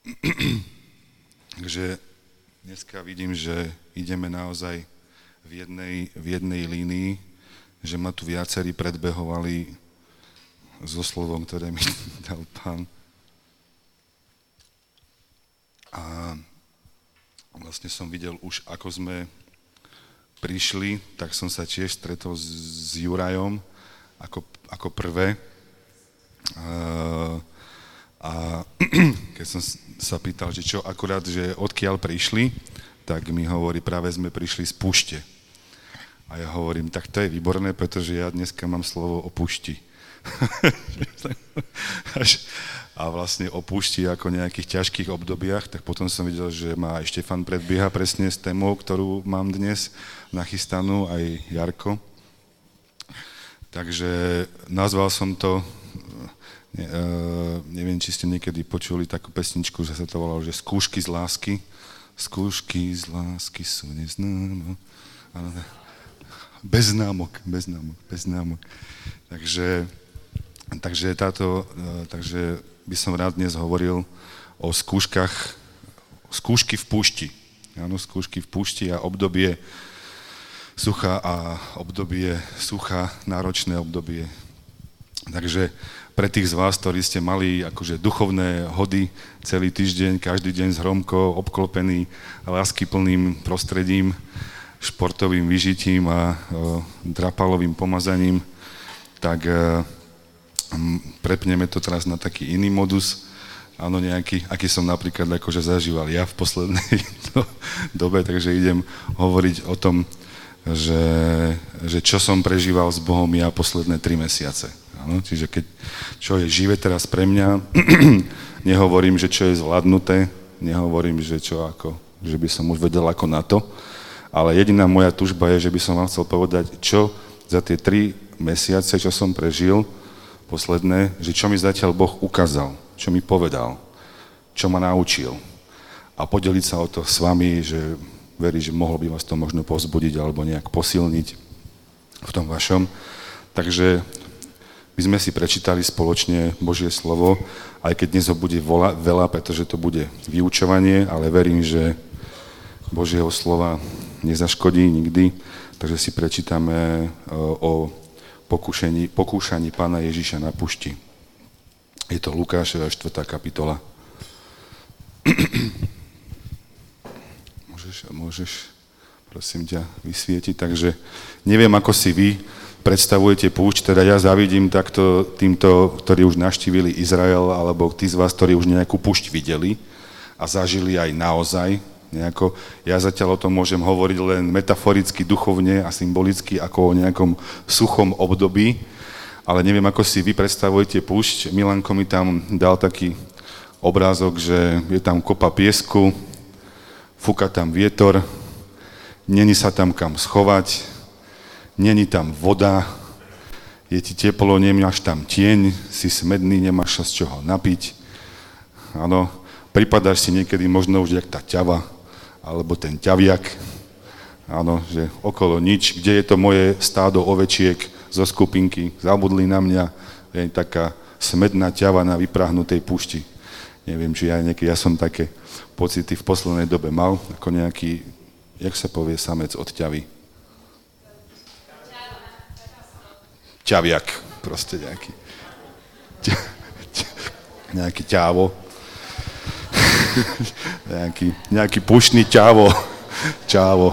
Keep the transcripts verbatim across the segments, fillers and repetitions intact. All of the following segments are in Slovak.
Takže dneska vidím, že ideme naozaj v jednej, v jednej línii, že ma tu viacerí predbehovali so slovom, ktoré mi dal Pán. A vlastne som videl už, ako sme prišli, tak som sa tiež stretol s, s Jurajom ako, ako prvé. A, a keď som sa pýtal, že čo akurát, že odkiaľ prišli, tak mi hovorí, práve sme prišli z púšte. A ja hovorím, tak to je výborné, pretože ja dneska mám slovo o púšti. A vlastne o púšti ako nejakých ťažkých obdobiach, tak potom som videl, že ma aj Štefan predbieha presne s témou, ktorú mám dnes nachystanú, aj Jarko. Takže nazval som to, ne, neviem, či ste niekedy počuli takú pesničku, že sa to volalo, že Skúšky z lásky. Skúšky z lásky sú neznámo. Bez známok, bez známok, bez známok. Takže, takže, táto, takže by som rád dnes hovoril o skúškach, skúšky v púšti. Áno, skúšky v púšti a obdobie sucha a obdobie sucha, náročné obdobie. Takže pre tých z vás, ktorí ste mali akože duchovné hody celý týždeň, každý deň s Hromkou, obklopený láskyplným prostredím, športovým vyžitím a o, drapalovým pomazaním, tak e, prepneme to teraz na taký iný modus, áno, nejaký, aký som napríklad akože zažíval ja v poslednej dobe, takže idem hovoriť o tom, že, že čo som prežíval s Bohom ja posledné tri mesiace. Áno, čiže keď, čo je živé teraz pre mňa, nehovorím, že čo je zvládnuté, nehovorím, že čo ako, že by som už vedel ako na to, ale jediná moja tužba je, že by som vám chcel povedať, čo za tie tri mesiace, čo som prežil, posledné, že čo mi zatiaľ Boh ukázal, čo mi povedal, čo ma naučil. A podeliť sa o to s vami, že verím, že mohlo by vás to možno povzbudiť alebo nejak posilniť v tom vašom. Takže my sme si prečítali spoločne Božie slovo, aj keď dnes ho bude veľa, pretože to bude vyučovanie, ale verím, že Božieho slova nezaškodí nikdy, takže si prečítame o pokúšaní, pokúšaní Pána Ježiša na pušti. Je to Lukášova štvrtá kapitola. Môžeš, môžeš, prosím ťa, vysvietiť. Takže neviem, ako si vy predstavujete púšť, teda ja závidím takto týmto, ktorí už navštívili Izrael, alebo tí z vás, ktorí už nejakú púšť videli a zažili aj naozaj. Nejako, ja zatiaľ o tom môžem hovoriť len metaforicky, duchovne a symbolicky, ako o nejakom suchom období, ale neviem, ako si vy predstavujete púšť. Milanko mi tam dal taký obrázok, že je tam kopa piesku, fúka tam vietor, není sa tam kam schovať, není tam voda, je ti teplo, nemáš tam tieň, si smedný, nemáš sa z čoho napiť. Áno, pripadáš si niekedy možno už jak tá ťava, alebo ten ťaviak, áno, že okolo nič, kde je to moje stádo ovečiek zo skupinky, zabudli na mňa, je taká smedná ťava na vyprahnutej púšti. Neviem, či ja niekedy, ja som také pocity v poslednej dobe mal, ako nejaký, jak sa povie samec od ťavy? Ťaviak, proste nejaký. Ťa, ťa, nejaký ťávo. nejaký, nejaký pušný ťavo. Čávo.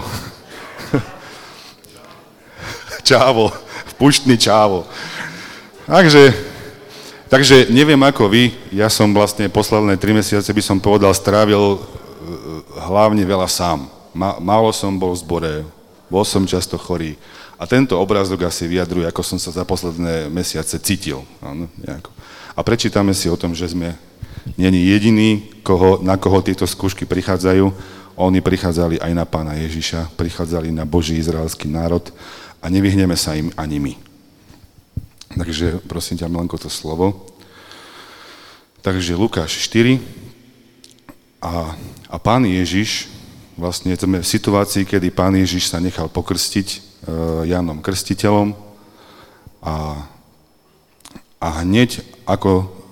Čávo. Puštný čávo. Takže, takže neviem ako vy, ja som vlastne posledné tri mesiace, by som povedal, strávil hlavne veľa sám. Málo som bol v zbore, bol som často chorý. A tento obrázok asi vyjadruje, ako som sa za posledné mesiace cítil. Áno, nejako. A prečítame si o tom, že sme není jediný, koho, na koho tieto skúšky prichádzajú. Oni prichádzali aj na Pána Ježiša, prichádzali na Boží izraelský národ a nevyhneme sa im ani my. Takže prosím ťa, Milanko, to slovo. Takže Lukáš štyri a, a Pán Ježiš, vlastne sme v situácii, kedy Pán Ježiš sa nechal pokrstiť e, Jánom Krstiteľom a, a hneď ako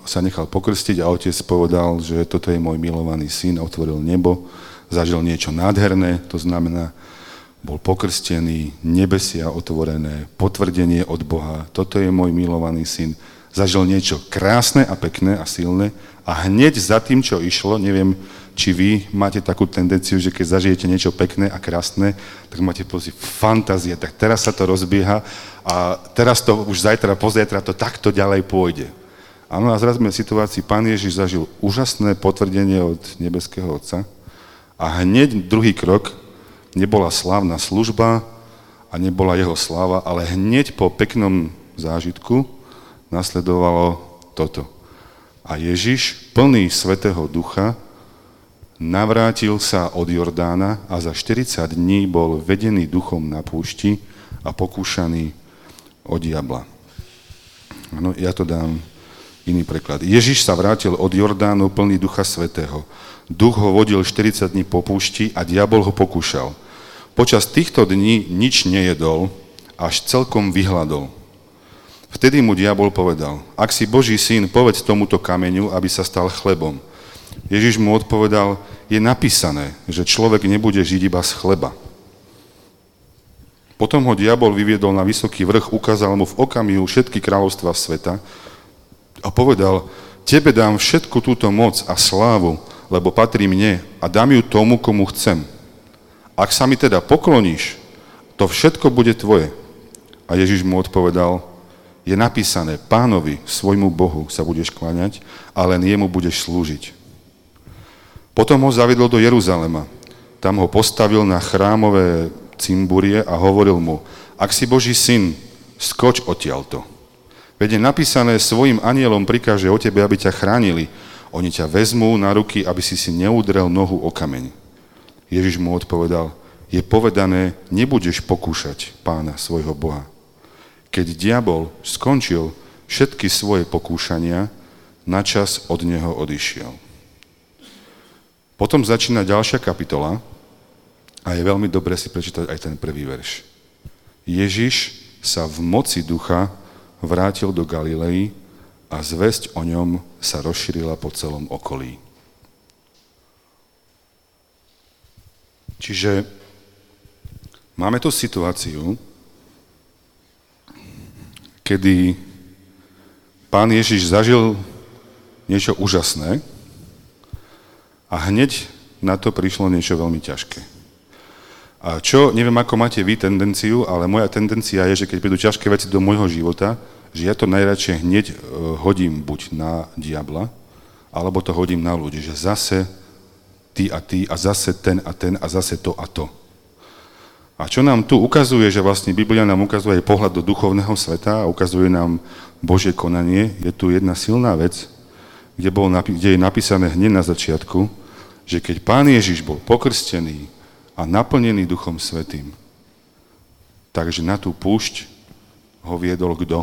sa nechal pokrstiť a otec povedal, že toto je môj milovaný syn, otvoril nebo, zažil niečo nádherné, to znamená, bol pokrstený, nebesia otvorené, potvrdenie od Boha, toto je môj milovaný syn, zažil niečo krásne a pekné a silné a hneď za tým, čo išlo, neviem, či vy máte takú tendenciu, že keď zažijete niečo pekné a krásne, tak máte pocit fantázie, tak teraz sa to rozbieha a teraz to už zajtra, pozajtra to takto ďalej pôjde. Áno, a zrazu sme v situácii, Pán Ježiš zažil úžasné potvrdenie od nebeského Otca a hneď druhý krok, nebola slávna služba a nebola jeho sláva, ale hneď po peknom zážitku nasledovalo toto. A Ježiš, plný Svätého Ducha, navrátil sa od Jordána a za štyridsať dní bol vedený duchom na púšti a pokúšaný od diabla. Áno, ja to dám iný preklad. Ježiš sa vrátil od Jordánu plný Ducha Svätého. Duch ho vodil štyridsať dní po púšti a diabol ho pokúšal. Počas týchto dní nič nejedol, až celkom vyhladol. Vtedy mu diabol povedal, ak si Boží syn, povedz tomuto kameňu, aby sa stal chlebom. Ježiš mu odpovedal, je napísané, že človek nebude žiť iba z chleba. Potom ho diabol vyviedol na vysoký vrch, ukázal mu v okamihu všetky kráľovstvá sveta a povedal, tebe dám všetku túto moc a slávu, lebo patrí mne a dám ju tomu, komu chcem. Ak sa mi teda pokloníš, to všetko bude tvoje. A Ježiš mu odpovedal, je napísané, Pánovi, svojmu Bohu sa budeš kláňať a len jemu budeš slúžiť. Potom ho zaviedol do Jeruzalema. Tam ho postavil na chrámové cimburie a hovoril mu, ak si Boží syn, skoč odtiaľto. Veď je napísané, svojim anielom prikáže o tebe, aby ťa chránili. Oni ťa vezmú na ruky, aby si si neudrel nohu o kameň. Ježiš mu odpovedal, je povedané, nebudeš pokúšať Pána svojho Boha. Keď diabol skončil všetky svoje pokúšania, načas od neho odišiel. Potom začína ďalšia kapitola a je veľmi dobre si prečítať aj ten prvý verš. Ježiš sa v moci ducha vrátil do Galilei a zvesť o ňom sa rozšírila po celom okolí. Čiže máme tu situáciu, kedy Pán Ježiš zažil niečo úžasné a hneď na to prišlo niečo veľmi ťažké. A čo, neviem, ako máte vy tendenciu, ale moja tendencia je, že keď prídu ťažké veci do môjho života, že ja to najradšej hneď hodím buď na diabla, alebo to hodím na ľudí, že zase ty a ty a zase ten a ten a zase to a to. A čo nám tu ukazuje, že vlastne Biblia nám ukazuje aj pohľad do duchovného sveta a ukazuje nám Božie konanie, je tu jedna silná vec, kde, bol, kde je napísané hneď na začiatku, že keď Pán Ježiš bol pokrstený a naplnený Duchom Svätým, takže na tú púšť ho viedol kto?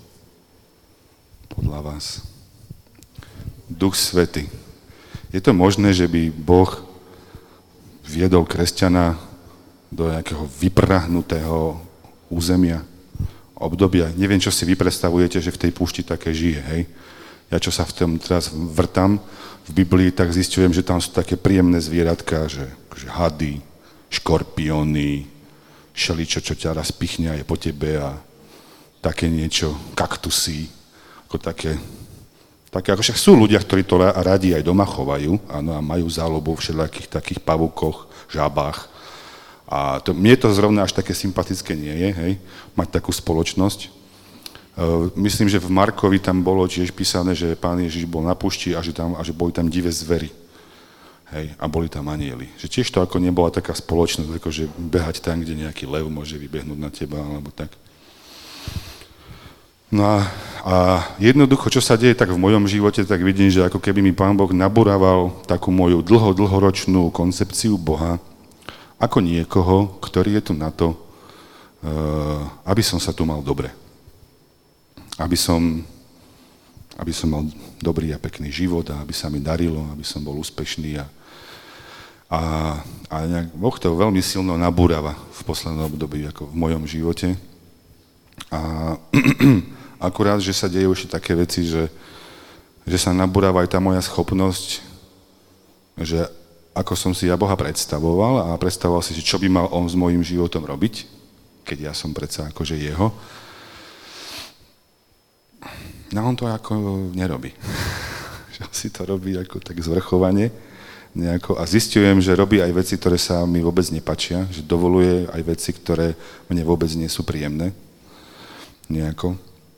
Podľa vás. Duch Svätý. Je to možné, že by Boh viedol kresťana do nejakého vyprahnutého územia, obdobia? Neviem, čo si vy predstavujete, že v tej púšti také žije, hej? Ja, čo sa v tom teraz vrtam v Biblii, tak zistujem, že tam sú také príjemné zvieratka, že, že hady, škorpióny, šeličo, čo ťa raz pichne a je po tebe a také niečo, kaktusy, ako také... Také, ako však sú ľudia, ktorí to radi aj doma chovajú, áno, a majú záľubu v všelijakých takých pavúkoch, žabách. A to, mne to zrovna až také sympatické nie je, hej, mať takú spoločnosť. Uh, myslím, že v Markovi tam bolo tiež písané, že Pán Ježiš bol na púšti a že, tam, a že boli tam divé zvery. Hej, a boli tam anjeli. Že tiež to ako nebola taká spoločnosť, ako že behať tam, kde nejaký lev môže vybehnúť na teba, alebo tak. No a, a jednoducho, čo sa deje tak v mojom živote, tak vidím, že ako keby mi Pán Boh nabúraval takú moju dlho, dlhoročnú koncepciu Boha, ako niekoho, ktorý je tu na to, aby som sa tu mal dobre. Aby som, aby som mal dobrý a pekný život a aby sa mi darilo, aby som bol úspešný. A, a, a nejak Boh to veľmi silno nabúrava v poslednom období, ako v mojom živote. A akurát, že sa dejú ešte také veci, že, že sa nabúrava aj tá moja schopnosť, že ako som si ja Boha predstavoval a predstavoval si, že čo by mal on s mojím životom robiť, keď ja som predsa akože jeho. No on to ako nerobí. Že si to robí ako tak zvrchovane nejako a zistujem, že robí aj veci, ktoré sa mi vôbec nepačia, že dovoluje aj veci, ktoré mne vôbec nie sú príjemné. Nejako.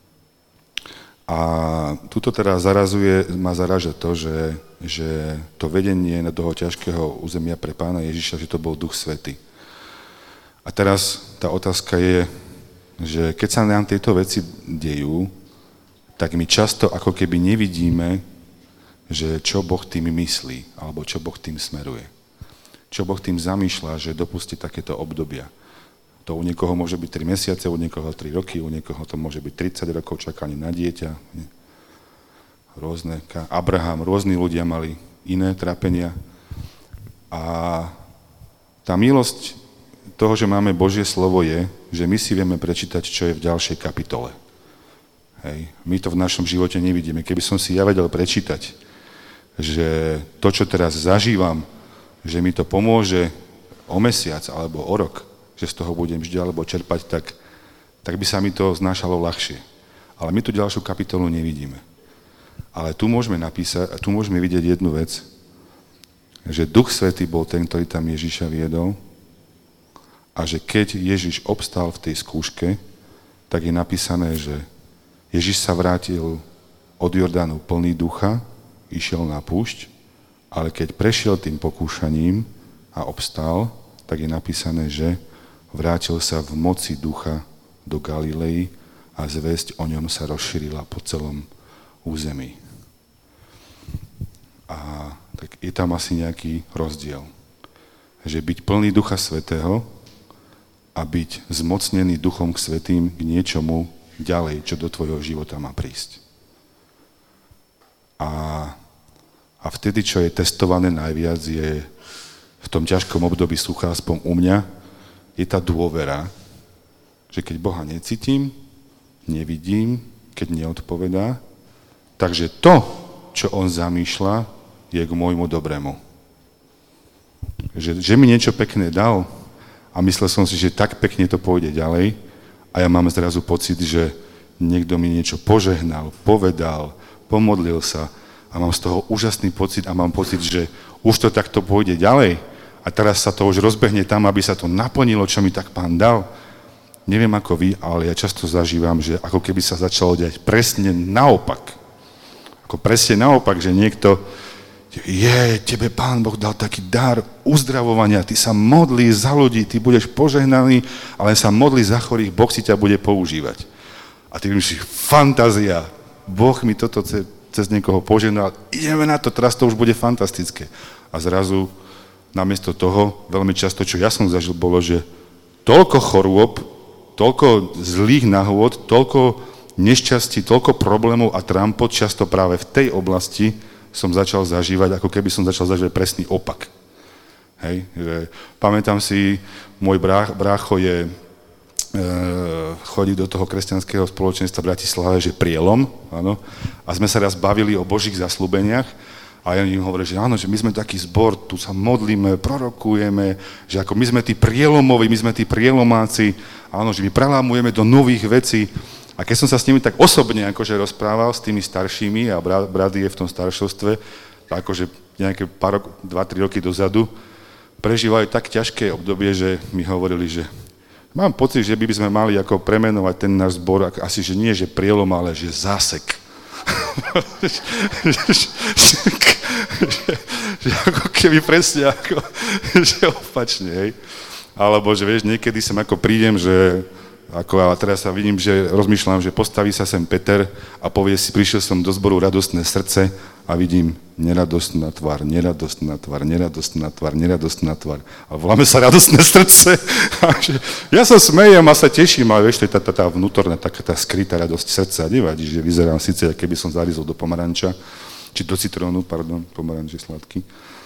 A tuto teda zarazuje, ma zaraža to, že, že to vedenie na toho ťažkého územia pre Pána Ježiša, že to bol Duch Svätý. A teraz tá otázka je, že keď sa nám tieto veci dejú, tak my často ako keby nevidíme, že čo Boh tým myslí, alebo čo Boh tým smeruje. Čo Boh tým zamýšľa, že dopustí takéto obdobia. To u niekoho môže byť tri mesiace, u niekoho tri roky, u niekoho to môže byť tridsať rokov čakanie na dieťa. Rôzne, Abraham, rôzni ľudia mali iné trápenia. A tá milosť toho, že máme Božie slovo je, že my si vieme prečítať, čo je v ďalšej kapitole. Hej. My to v našom živote nevidíme. Keby som si ja vedel prečítať, že to, čo teraz zažívam, že mi to pomôže o mesiac alebo o rok, že z toho budem vždy alebo čerpať, tak, tak by sa mi to znášalo ľahšie. Ale my tú ďalšiu kapitolu nevidíme. Ale tu môžeme napísať, tu môžeme vidieť jednu vec, že Duch Svätý bol ten, ktorý tam Ježiša viedol a že keď Ježiš obstal v tej skúške, tak je napísané, že Ježiš sa vrátil od Jordánu plný ducha, išiel na púšť, ale keď prešiel tým pokúšaním a obstal, tak je napísané, že vrátil sa v moci ducha do Galilei a zvesť o ňom sa rozšírila po celom území. A tak je tam asi nejaký rozdiel. Že byť plný Ducha Svätého a byť zmocnený Duchom k Svätým k niečomu ďalej, čo do tvojho života má prísť. A, a vtedy, čo je testované najviac, je v tom ťažkom období sucha, aspoň u mňa, je tá dôvera, že keď Boha necítim, nevidím, keď neodpovedá, takže to, čo on zamýšľa, je k môjmu dobrému. Že, že mi niečo pekné dal a myslel som si, že tak pekne to pôjde ďalej a ja mám zrazu pocit, že niekto mi niečo požehnal, povedal, pomodlil sa a mám z toho úžasný pocit a mám pocit, že už to takto pôjde ďalej a teraz sa to už rozbehne tam, aby sa to naplnilo, čo mi tak Pán dal. Neviem ako vy, ale ja často zažívam, že ako keby sa začalo diať presne naopak. Ako presne naopak, že niekto je, tebe Pán Boh dal taký dar uzdravovania, ty sa modlí za ľudí, ty budeš požehnaný, ale sa modlí za chorých, Boh si ťa bude používať. A ty myslíš, fantázia, Boh mi toto cez, cez niekoho požehnal, ideme na to, teraz to už bude fantastické. A zrazu namiesto toho, veľmi často, čo ja som zažil, bolo, že toľko chorôb, toľko zlých nahôd, toľko nešťastí, toľko problémov a trampot, často práve v tej oblasti som začal zažívať, ako keby som začal zažívať presný opak. Hej, že pamätám si, môj brách, brácho je, e, chodí do toho kresťanského spoločenstva v Bratislave, že prielom, áno, a sme sa raz bavili o Božích zasľúbeniach a ja im hovorím, že áno, že my sme taký zbor, tu sa modlíme, prorokujeme, že ako my sme tí prielomoví, my sme tí prielomáci, áno, že my prelámujeme do nových vecí. A keď som sa s nimi tak osobne akože rozprával s tými staršími, a brat je v tom staršovstve, akože nejaké pár, dva, tri roky dozadu, prežívajú tak ťažké obdobie, že mi hovorili, že mám pocit, že by sme mali ako premenovať ten náš zbor, asi, že nie, že prielom, ale že zásek. že, že, že, že ako keby presne ako, že opačne, hej. Alebo, že vieš, niekedy sem ako prídem, že ako, a teraz sa vidím, že rozmýšľam, že postaví sa sem Peter a povie si, prišiel som do zboru radostné srdce a vidím neradostná tvár, neradostná tvár, neradostná tvár, neradostná tvár. A voláme sa radostné srdce. Ja sa smejem a sa teším, ale vieš, to je tá, tá, tá vnútorná, taká tá skrytá radosť srdca. Nevadí, že vyzerám síce, keby som zarizol do pomaranča, či do citrónu, pardon, pomaranč je sladký.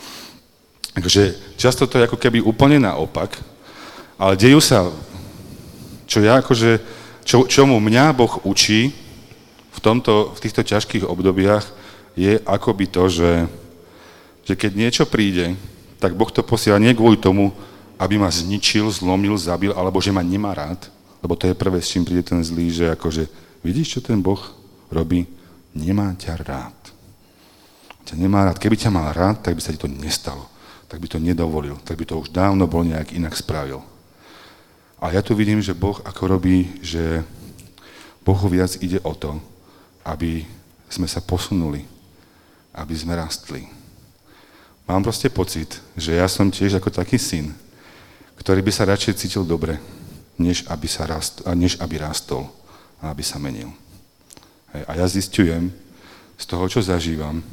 Takže často to je ako keby úplne naopak, ale dejú sa, čo ja akože, čo, čomu mňa Boh učí v, tomto, v týchto ťažkých obdobiach, je akoby to, že, že keď niečo príde, tak Boh to posiela nie kvôli tomu, aby ma zničil, zlomil, zabil, alebo že ma nemá rád, lebo to je prvé, s čím príde ten zlý, že akože, vidíš, čo ten Boh robí? Nemá ťa rád. Ťa nemá rád. Keby ťa mal rád, tak by sa ti to nestalo. Tak by to nedovolil. Tak by to už dávno bol nejak inak spravil. A ja tu vidím, že Boh ako robí, že Bohu viac ide o to, aby sme sa posunuli, aby sme rastli. Mám proste pocit, že ja som tiež ako taký syn, ktorý by sa radšej cítil dobre, než aby, sa rast, než aby rastol a aby sa menil. A ja zisťujem z toho, čo zažívam,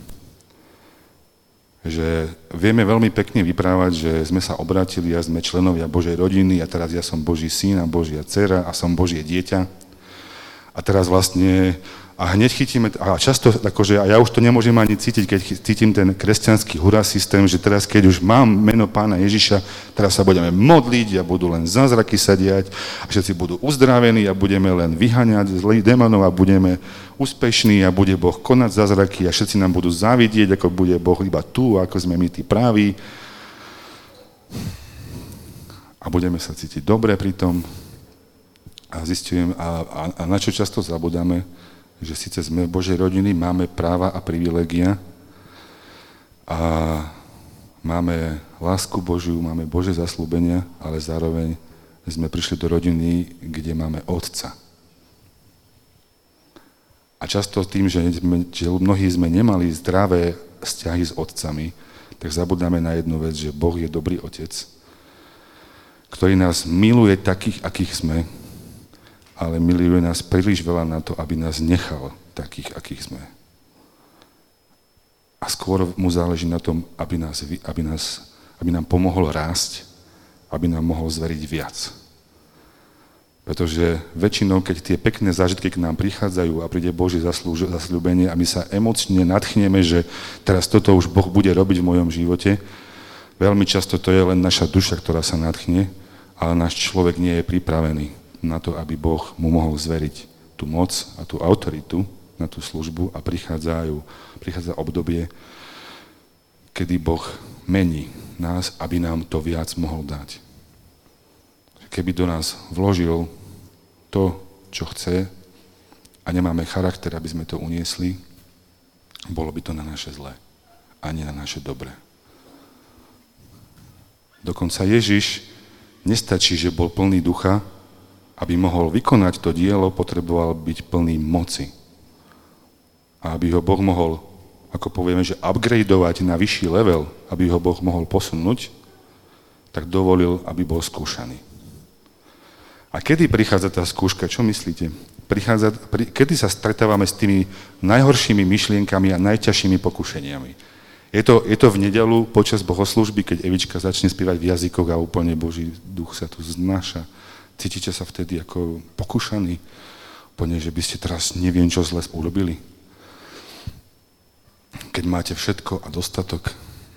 že vieme veľmi pekne vyprávať, že sme sa obrátili a sme členovia Božej rodiny a teraz ja som Boží syn a Božia dcera a som Božie dieťa. A teraz vlastne, a hneď chytíme, a často, akože, a ja už to nemôžem ani cítiť, keď cítim ten kresťanský hurá systém, že teraz, keď už mám meno Pána Ježiša, teraz sa budeme modliť a budú len zázraky sa diať a všetci budú uzdravení a budeme len vyháňať zlých démonov a budeme úspešní a bude Boh konať zázraky a všetci nám budú závidieť, ako bude Boh iba tu, ako sme my tí právi. A budeme sa cítiť dobre pri tom. A zistujem, a, a, a na čo často zabudáme, že síce sme v Božej rodiny, máme práva a privilégia a máme lásku Božiu, máme Božie zasľúbenia, ale zároveň sme prišli do rodiny, kde máme Otca. A často tým, že, sme, že mnohí sme nemali zdravé vzťahy s otcami, tak zabudáme na jednu vec, že Boh je dobrý Otec, ktorý nás miluje takých, akých sme, ale miluje nás príliš veľa na to, aby nás nechal takých, akých sme. A skôr mu záleží na tom, aby, nás, aby, nás, aby nám pomohol rásť, aby nám mohol zveriť viac. Pretože väčšinou, keď tie pekné zážitky k nám prichádzajú a príde Božie zasľúbenie a my sa emocne nadchneme, že teraz toto už Boh bude robiť v mojom živote, veľmi často to je len naša duša, ktorá sa nadchne, ale náš človek nie je pripravený na to, aby Boh mu mohol zveriť tú moc a tú autoritu na tú službu a prichádzajú, prichádza obdobie, kedy Boh mení nás, aby nám to viac mohol dať. Keby do nás vložil to, čo chce a nemáme charakter, aby sme to uniesli, bolo by to na naše zlé a nie na naše dobré. Dokonca Ježiš nestačí, že bol plný ducha, aby mohol vykonať to dielo, potreboval byť plný moci. A aby ho Boh mohol, ako povieme, že upgradeovať na vyšší level, aby ho Boh mohol posunúť, tak dovolil, aby bol skúšaný. A kedy prichádza tá skúška, čo myslíte? Prichádza, pri, kedy sa stretávame s tými najhoršími myšlienkami a najťažšími pokušeniami? Je to, je to v nedeľu počas bohoslúžby, keď Evička začne spievať v jazykoch a úplne Boží duch sa tu znáša. Cítite sa vtedy ako pokúšaní? Úplne, že by ste teraz neviem, čo zle urobili. Keď máte všetko a dostatok.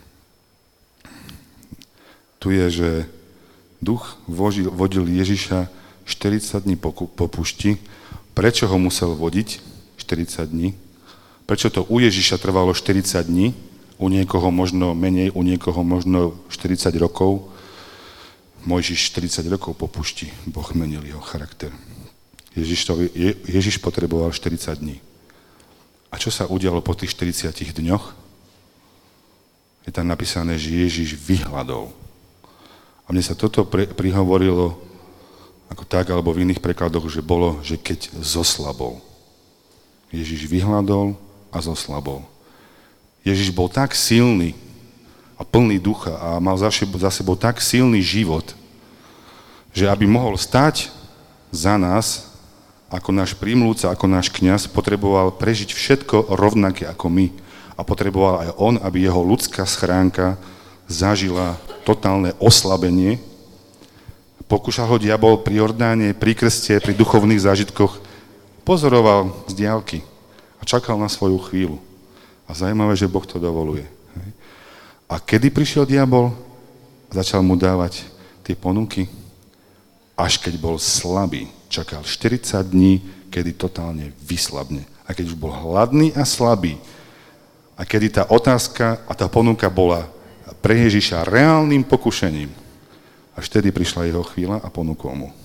Tu je, že duch vodil, vodil Ježiša štyridsať dní po, po pušti. Prečo ho musel vodiť štyridsať dní? Prečo to u Ježiša trvalo štyridsať dní? U niekoho možno menej, u niekoho možno štyridsať rokov. Mojžiš štyridsať rokov po pušti, Boh menil jeho charakter. Ježiš, to, Je, Ježiš potreboval štyridsať dní. A čo sa udialo po tých štyridsiatich dňoch? Je tam napísané, že Ježiš vyhladol. A mne sa toto pri, prihovorilo ako tak, alebo v iných prekladoch, že bolo, že keď zoslabol. Ježiš vyhladol a zoslabol. Ježiš bol tak silný, a plný ducha a mal za sebou tak silný život, že aby mohol stať za nás, ako náš prímlúca, ako náš kňaz, potreboval prežiť všetko rovnaké ako my. A potreboval aj on, aby jeho ľudská schránka zažila totálne oslabenie. Pokúšal ho diabol pri Jordáne, pri krste, pri duchovných zážitkoch. Pozoroval z diaľky a čakal na svoju chvíľu. A zaujímavé, že Boh to dovoluje. A kedy prišiel diabol, začal mu dávať tie ponuky, až keď bol slabý. Čakal štyridsať dní, kedy totálne vyslabne. A keď už bol hladný a slabý, a kedy tá otázka a tá ponuka bola pre Ježiša reálnym pokušením. Až vtedy prišla jeho chvíľa a ponúkol mu.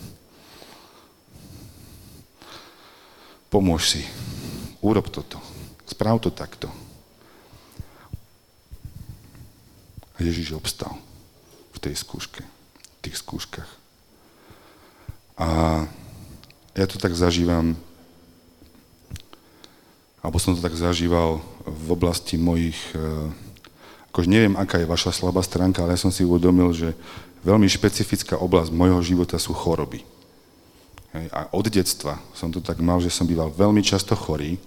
Pomôž si, urob toto, správ to takto. A Ježiš obstal v tej skúške, v tých skúškach. A ja to tak zažívam, alebo som to tak zažíval v oblasti mojich, akože neviem, aká je vaša slabá stránka, ale ja som si uvedomil, že veľmi špecifická oblasť mojho života sú choroby. A od detstva som to tak mal, že som býval veľmi často chorý.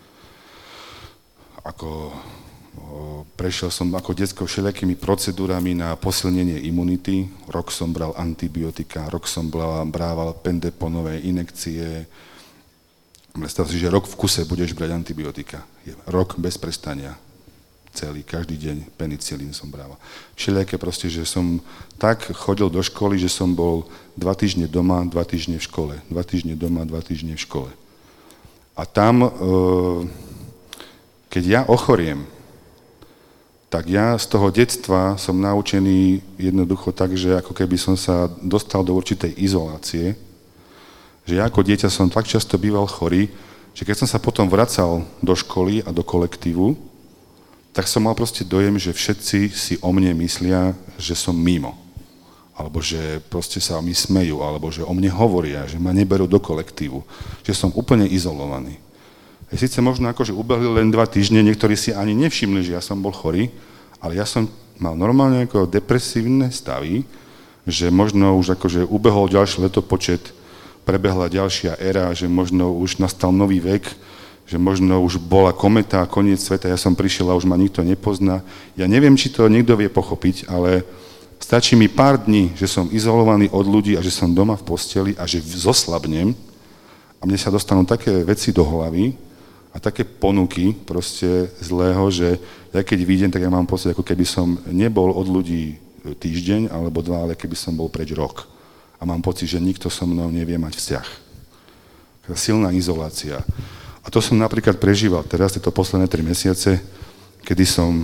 Ako prešiel som ako detsko všelijakými procedúrami na posilnenie imunity. Rok som bral antibiotika, rok som brával pendeponové injekcie. Predstav si, že rok v kuse budeš brať antibiotika. Rok bez prestania. Celý, každý deň penicilín som brával. Všelijaké proste, že som tak chodil do školy, že som bol dva týždne doma, dva týždne v škole. Dva týždne doma, dva týždne v škole. A tam, keď ja ochoriem, tak ja z toho detstva som naučený jednoducho tak, že ako keby som sa dostal do určitej izolácie, že ja ako dieťa som tak často býval chorý, že keď som sa potom vracal do školy a do kolektívu, tak som mal proste dojem, že všetci si o mne myslia, že som mimo. Alebo že proste sa o mi smejú, alebo že o mne hovoria, že ma neberú do kolektívu, že som úplne izolovaný. A síce možno akože ubehli len dva týždne, niektorí si ani nevšimli, že ja som bol chorý, ale ja som mal normálne ako depresívne stavy, že možno už akože ubehol ďalší letopočet, prebehla ďalšia éra, že možno už nastal nový vek, že možno už bola kometa, koniec sveta, ja som prišiel a už ma nikto nepozná. Ja neviem, či to niekto vie pochopiť, ale stačí mi pár dní, že som izolovaný od ľudí a že som doma v posteli a že zoslabnem a mne sa dostanú také veci do hlavy a také ponuky proste zlého, že ja keď vidím, tak ja mám pocit, ako keby som nebol od ľudí týždeň alebo dva, ale keby som bol preč rok. A mám pocit, že nikto so mnou nevie mať vzťah. Silná izolácia. A to som napríklad prežíval teraz, tieto posledné tri mesiace, kedy som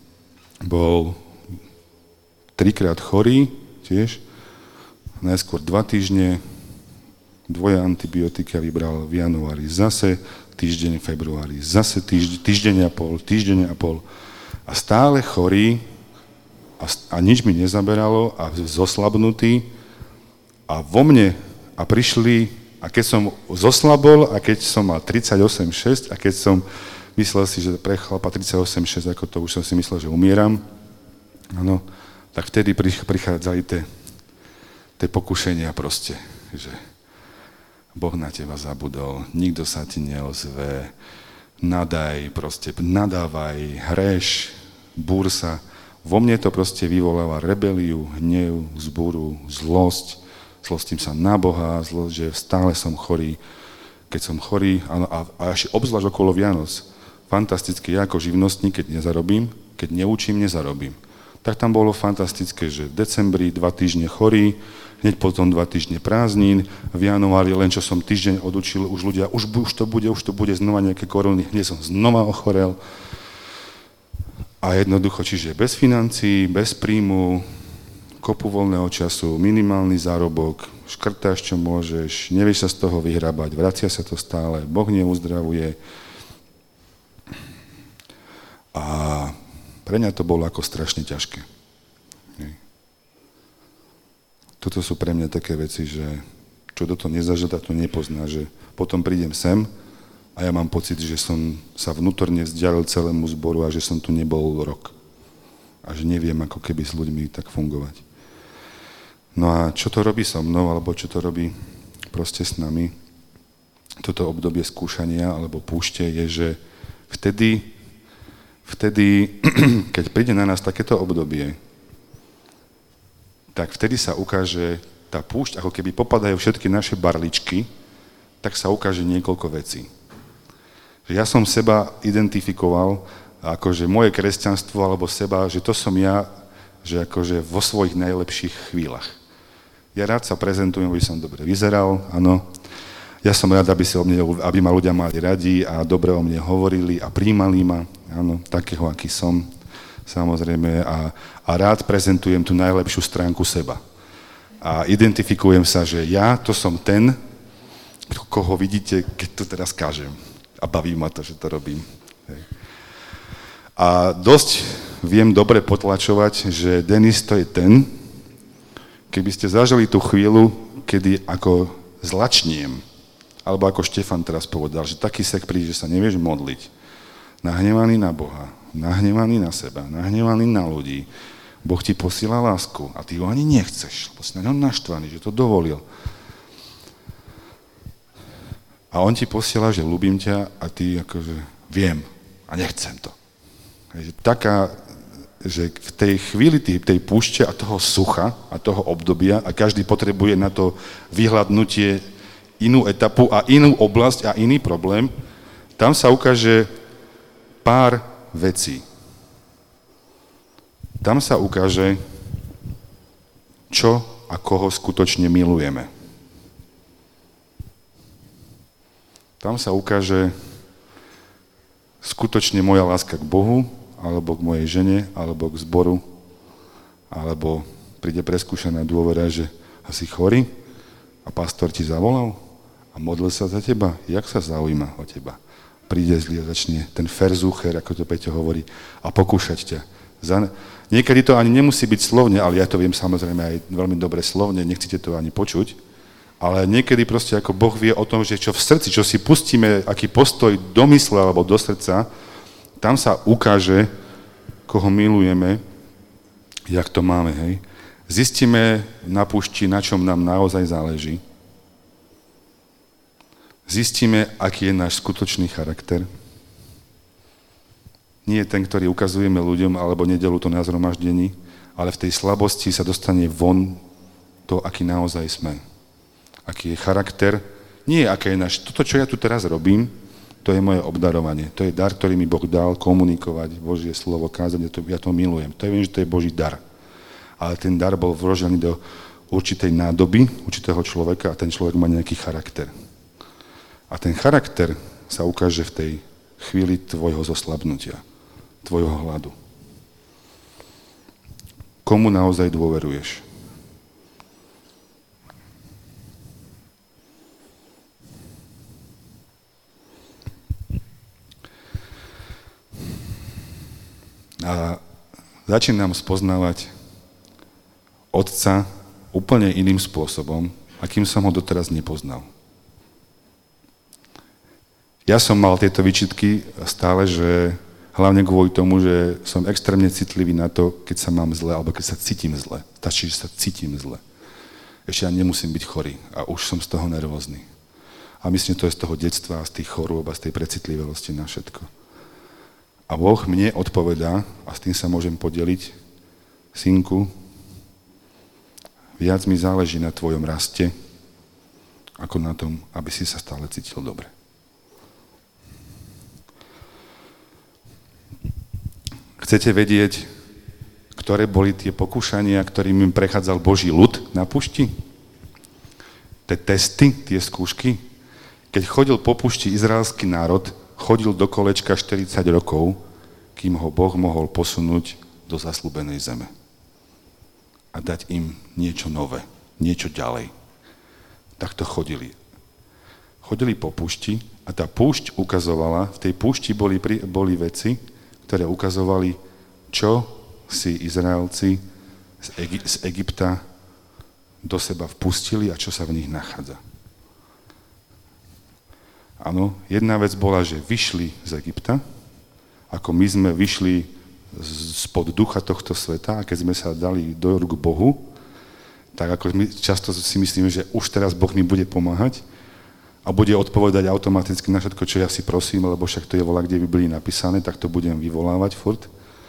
bol trikrát chorý, tiež, najskôr dva týždne, dvoje antibiotika vybral v januári zase, týždeň v februári zase týždeň, týždeň a pol, týždeň a pol. A stále chorý a, a nič mi nezaberalo a zoslabnutý a vo mne a prišli a keď som zoslabol a keď som mal tridsaťosem šesť a keď som myslel si, že pre chlapa tridsaťosem šesť, ako to už som si myslel, že umieram, áno, tak vtedy prichádzali tie, tie pokušenia proste, že Boh na teba zabudol, nikto sa ti neozve, nadaj proste, nadávaj, hreš, búr sa. Vo mne to proste vyvoláva rebeliu, hnev, zburu, zlosť, zlostím sa na Boha, zlosť, že stále som chorý. Keď som chorý, áno, a, a ešte obzvlášť okolo Vianoc, fantasticky, ja ako živnostník, keď nezarobím, keď neučím, nezarobím. Tak tam bolo fantastické, že v decembri dva týždne chorý, hneď potom dva týždne prázdnin, v januári len čo som týždeň odučil, už ľudia, už, už to bude, už to bude znova nejaké koruny, hneď som znova ochorel. A jednoducho, čiže bez financií, bez príjmu, kopu voľného času, minimálny zárobok, škrtáš, čo môžeš, nevieš sa z toho vyhrabať, vracia sa to stále, Boh neuzdravuje. A pre mňa to bolo ako strašne ťažké. Toto sú pre mňa také veci, že čo do toho nezažil, tak to nepozná, že potom prídem sem a ja mám pocit, že som sa vnútorne vzdialil celému zboru a že som tu nebol rok. A že neviem, ako keby s ľuďmi tak fungovať. No a čo to robí so mnou, alebo čo to robí proste s nami, toto obdobie skúšania alebo púšte je, že vtedy, vtedy, keď príde na nás takéto obdobie, tak vtedy sa ukáže tá púšť, ako keby popadajú všetky naše barličky, tak sa ukáže niekoľko vecí. Že ja som seba identifikoval, akože moje kresťanstvo alebo seba, že to som ja, že akože vo svojich najlepších chvíľach. Ja rád sa prezentujem, aby som dobre vyzeral, áno. Ja som rád, aby, si o mne, aby ma ľudia mali radi a dobre o mne hovorili a príjmali ma, áno, takého, aký som, samozrejme. A, a rád prezentujem tú najlepšiu stránku seba. A identifikujem sa, že ja to som ten, koho vidíte, keď to teraz kážem. A baví ma to, že to robím. Hej. A dosť viem dobre potlačovať, že Denis to je ten, keby ste zažili tú chvíľu, kedy ako zlačniem, alebo ako Štefan teraz povedal, že taký sek príde, že sa nevieš modliť, nahnevaný na Boha, nahnevaný na seba, nahnevaný na ľudí, Boh ti posiela lásku a ty ho ani nechceš, lebo si na ňom naštvaný, že to dovolil. A on ti posiela, že ľúbim ťa a ty akože viem a nechcem to. Takže taká, že v tej chvíli tej, tej púšte a toho sucha a toho obdobia a každý potrebuje na to vyhľadnutie inú etapu a inú oblasť a iný problém, tam sa ukáže pár vecí. Tam sa ukáže, čo a koho skutočne milujeme. Tam sa ukáže skutočne moja láska k Bohu, alebo k mojej žene, alebo k zboru, alebo príde preskúšaná dôvera, že asi chorý a pastor ti zavolal a modlil sa za teba. Jak sa zaujíma o teba? Príde zlý a začne ten ferzúcher, ako to Peťo hovorí, a pokúšať ťa. Za... Niekedy to ani nemusí byť slovne, ale ja to viem samozrejme aj veľmi dobre slovne, nechcete to ani počuť, ale niekedy proste ako Boh vie o tom, že čo v srdci, čo si pustíme, aký postoj do mysle alebo do srdca, tam sa ukáže, koho milujeme, jak to máme, hej. Zistíme na púšti, na čom nám naozaj záleží. Zistíme, aký je náš skutočný charakter. Nie je ten, ktorý ukazujeme ľuďom, alebo nedelu to na zhromaždení, ale v tej slabosti sa dostane von to, aký naozaj sme. Aký je charakter. Nie, aké je náš... Toto, čo ja tu teraz robím, to je moje obdarovanie. To je dar, ktorý mi Boh dal komunikovať Božie slovo, kázať, ja to milujem. To je, viem, že to je Boží dar. Ale ten dar bol vložený do určitej nádoby, určitého človeka a ten človek má nejaký charakter. A ten charakter sa ukáže v tej chvíli tvojho zoslabnutia, tvojho hladu. Komu naozaj dôveruješ? A začínam spoznávať Otca úplne iným spôsobom, akým som ho doteraz nepoznal. Ja som mal tieto výčitky stále, že hlavne kvôli tomu, že som extrémne citlivý na to, keď sa mám zle, alebo keď sa cítim zle. Stačí, že sa cítim zle. Ešte ja nemusím byť chorý a už som z toho nervózny. A myslím, že to je z toho detstva, z tých chorôb a z tej precitlivosti na všetko. A Boh mne odpovedá, a s tým sa môžem podeliť, synku, viac mi záleží na tvojom raste, ako na tom, aby si sa stále cítil dobre. Chcete vedieť, ktoré boli tie pokúšania, ktorým im prechádzal Boží ľud na pušti? Tie testy, tie skúšky? Keď chodil po pušti izraelský národ, chodil do kolečka štyridsať rokov, kým ho Boh mohol posunúť do zasľúbenej zeme. A dať im niečo nové, niečo ďalej. Takto chodili. Chodili po púšti a tá púšť ukazovala, v tej púšti boli, boli veci, ktoré ukazovali, čo si Izraelci z, Egy- z Egypta do seba vpustili a čo sa v nich nachádza. Áno, jedna vec bola, že vyšli z Egypta, ako my sme vyšli spod ducha tohto sveta a keď sme sa dali do rúk Bohu, tak ako my často si myslíme, že už teraz Boh mi bude pomáhať a bude odpovedať automaticky na všetko, čo ja si prosím, lebo však to je voľa, kde by boli napísané, tak to budem vyvolávať furt.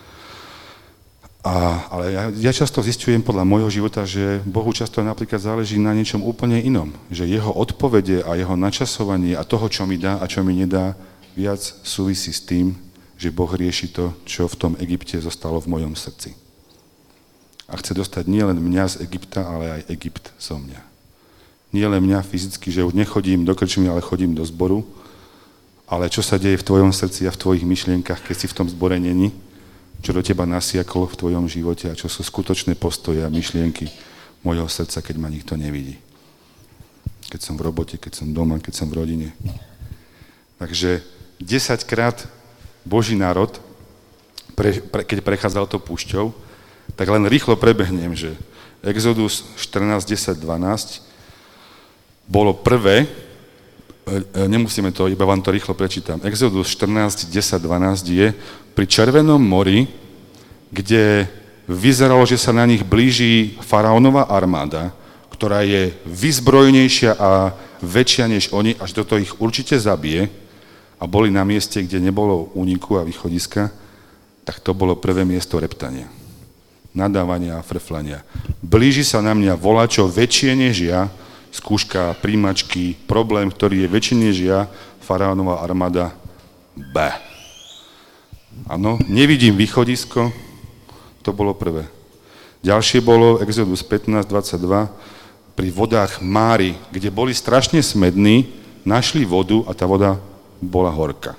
A, ale ja, ja často zistujem podľa môjho života, že Bohu často napríklad záleží na niečom úplne inom. Že jeho odpovede a jeho načasovanie a toho, čo mi dá a čo mi nedá, viac súvisí s tým, že Boh rieši to, čo v tom Egypte zostalo v mojom srdci. A chce dostať nielen mňa z Egypta, ale aj Egypt zo mňa. Nie len mňa fyzicky, že už nechodím do krčmy, ale chodím do zboru, ale čo sa deje v tvojom srdci a v tvojich myšlienkach, keď si v tom zbore není, čo do teba nasiaklo v tvojom živote a čo sú skutočné postoje a myšlienky mojho srdca, keď ma nikto nevidí. Keď som v robote, keď som doma, keď som v rodine. Takže desaťkrát Boží národ, pre, pre, keď prechádzal to púšťou, tak len rýchlo prebehnem, že Exodus štrnásť, desať, dvanásť bolo prvé, nemusíme to, iba vám to rýchlo prečítam. Exodus štrnásť, desať, dvanásť je pri Červenom mori, kde vyzeralo, že sa na nich blíži faraónova armáda, ktorá je vyzbrojnejšia a väčšia než oni, až do toho ich určite zabije a boli na mieste, kde nebolo úniku a východiska, tak to bolo prvé miesto reptania. Nadávania a frflania. Blíži sa na mňa volačo väčšie než ja, skúška, príjmačky, problém, ktorý je väčší než ja, faraónova armáda, bé. Áno, nevidím východisko, to bolo prvé. Ďalšie bolo Exodus pätnásť, dvadsaťdva, pri vodách Mári, kde boli strašne smední, našli vodu a tá voda bola horká.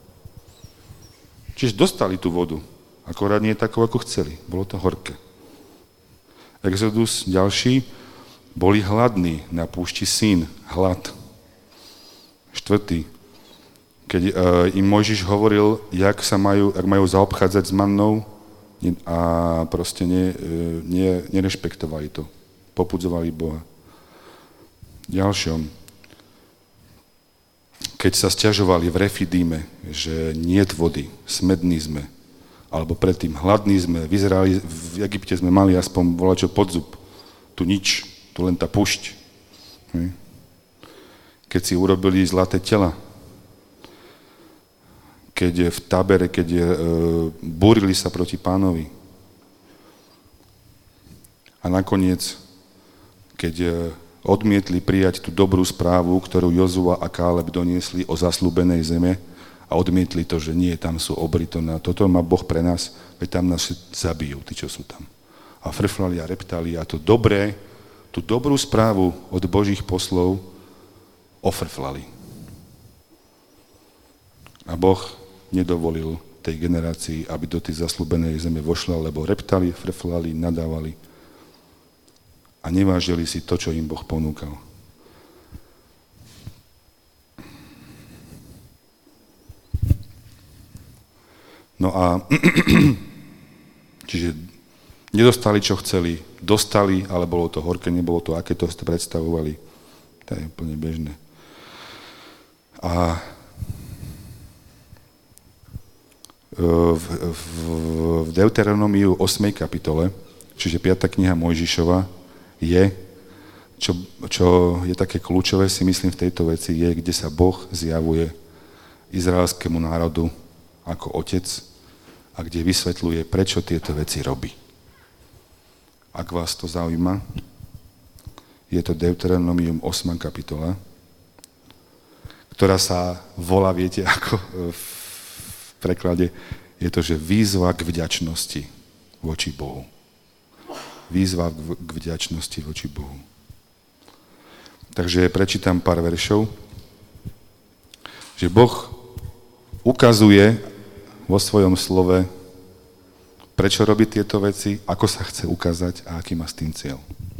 Čiže dostali tú vodu, akorát nie takú, ako chceli. Bolo to horké. Exodus ďalší, boli hladní na púšti Sín, hlad. Štvrtý, keď uh, im Mojžiš hovoril, jak sa majú, jak majú zaobchádzať s mannou a proste ne, ne, nerešpektovali to. Popudzovali Boha. Ďalšom, keď sa sťažovali v Refidíme, že niet vody, smední sme, alebo predtým hladní sme, vyzerali, v Egypte sme mali aspoň volačo podzub, tu nič, tu len tá pušť. Keď si urobili zlaté tela, keď v tábere, keď je, e, búrili sa proti Pánovi. A nakoniec, keď e, odmietli prijať tú dobrú správu, ktorú Jozua a Káleb doniesli o zasľúbenej zeme a odmietli to, že nie, tam sú obry, to na, toto má Boh pre nás, veď tam nás zabijú, tí, čo sú tam. A frflali a reptali a to dobré, tú dobrú správu od Božích poslov ofrflali. A Boh nedovolil tej generácii, aby do tej zasľúbenej zeme vošla, lebo reptali, frflali, nadávali a nevážili si to, čo im Boh ponúkal. No a čiže nedostali, čo chceli, dostali, ale bolo to horké, nebolo to, aké to ste predstavovali. To je úplne bežné. A v, v, v Deuteronomiu ôsmej kapitole, čiže piata kniha Mojžišova, je, čo, čo je také kľúčové, si myslím, v tejto veci, je, kde sa Boh zjavuje izraelskému národu ako otec a kde vysvetľuje, prečo tieto veci robí. Ak vás to zaujíma, je to Deuteronomium ôsma kapitola, ktorá sa volá, viete, ako v preklade, je to, že výzva k vďačnosti voči Bohu. Výzva k vďačnosti voči Bohu. Takže prečítam pár veršov, že Boh ukazuje vo svojom slove, prečo robí tieto veci, ako sa chce ukázať a aký má s tým cieľ.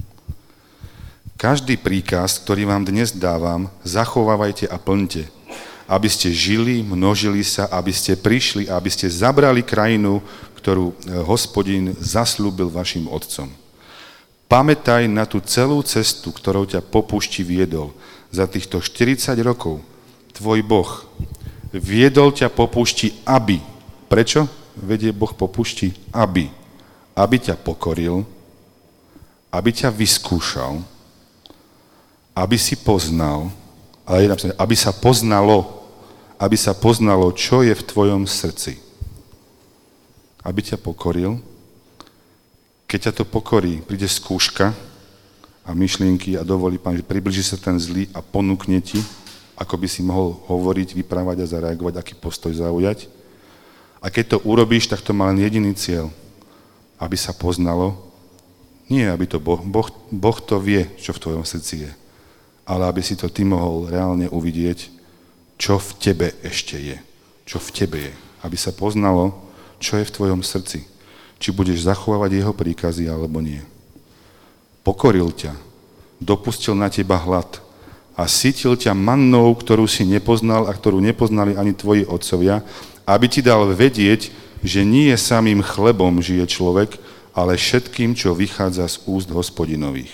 Každý príkaz, ktorý vám dnes dávam, zachovávajte a plňte, aby ste žili, množili sa, aby ste prišli, aby ste zabrali krajinu, ktorú Hospodin zasľúbil vašim otcom. Pamätaj na tú celú cestu, ktorou ťa po púšti viedol. Za týchto štyridsať rokov tvoj Boh viedol ťa po púšti, aby. Prečo vedie Boh po púšti? Aby. Aby ťa pokoril, aby ťa vyskúšal, aby si poznal, ale je napísané, aby sa poznalo, aby sa poznalo, čo je v tvojom srdci. Aby ťa pokoril. Keď ťa to pokorí, príde skúška a myšlienky a dovolí Pán, že približí sa ten zlý a ponúkne ti, ako by si mohol hovoriť, vyprávať a zareagovať, aký postoj zaujať. A keď to urobíš, tak to má len jediný cieľ. Aby sa poznalo. Nie, aby to Boh, boh, boh to vie, čo v tvojom srdci je. ale aby si to ty mohol reálne uvidieť, čo v tebe ešte je. Čo v tebe je. Aby sa poznalo, čo je v tvojom srdci. Či budeš zachovávať jeho príkazy, alebo nie. Pokoril ťa, dopustil na teba hlad a sytil ťa mannou, ktorú si nepoznal a ktorú nepoznali ani tvoji otcovia, aby ti dal vedieť, že nie samým chlebom žije človek, ale všetkým, čo vychádza z úst Hospodinových.